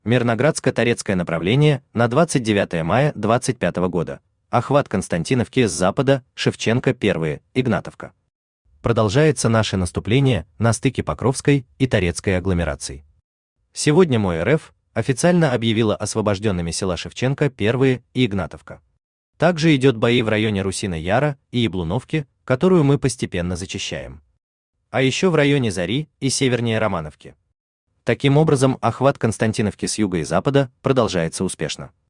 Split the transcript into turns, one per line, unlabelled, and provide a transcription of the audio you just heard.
Мирноградско-Торецкое направление на 29 мая 25 года. Охват Константиновки с запада, Шевченко 1, Игнатовка. Продолжается наше наступление на стыке Покровской и Торецкой агломераций. Сегодня МО РФ официально объявила освобожденными села Шевченко 1 и Игнатовка. Также идет бои в районе Русино Яра и Яблуновки, которую мы постепенно зачищаем. А еще в районе Зари и севернее Романовки. Таким образом, охват Константиновки с юга и запада продолжается успешно.